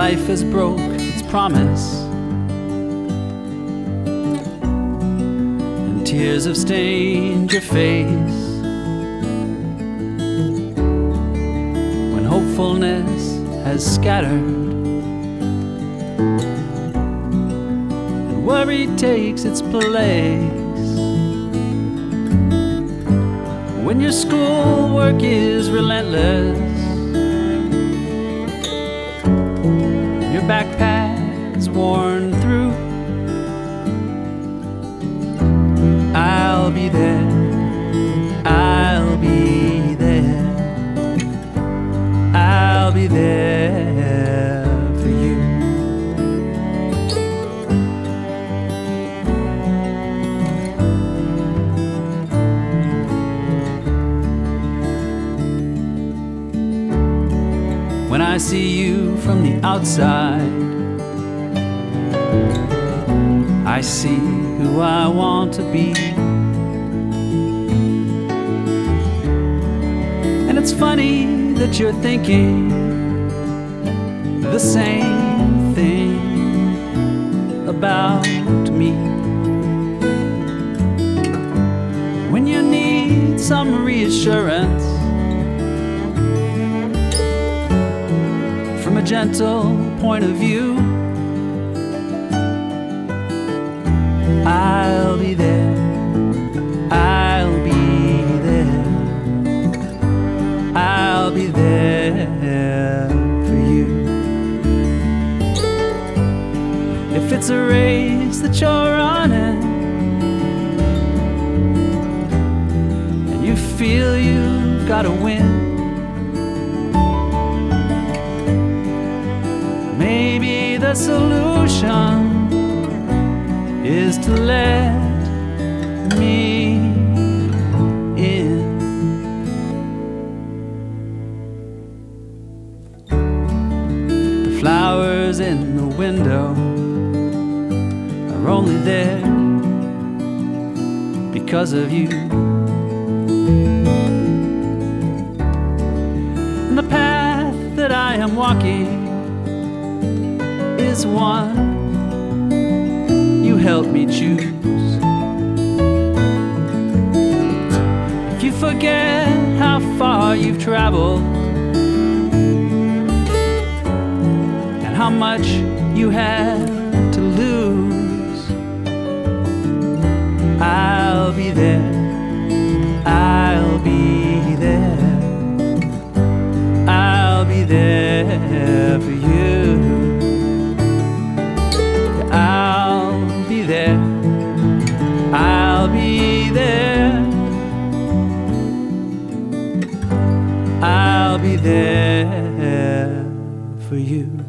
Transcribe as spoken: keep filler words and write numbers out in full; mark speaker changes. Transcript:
Speaker 1: life has broke its promise, and tears have stained your face. When hopefulness has scattered and worry takes its place, when your schoolwork is relentless, your backpack is worn through, I'll be there, I'll be there, I'll be there for you. When I see you from the outside, I see who I want to be. And it's funny that you're thinking the same thing about me. When you need some reassurance from a gentle point of view, I'll be there, I'll be there, I'll be there for you. If it's a race that you're running and you feel you've gotta win, maybe the solution is to let me in. The flowers in the window are only there because of you. And the path that I am walking is one you helped me choose. If you forget how far you've traveled and how much you had to lose, I'll be there, I'll be there, I'll be there for you. I'll be there, I'll be there, I'll be there for you.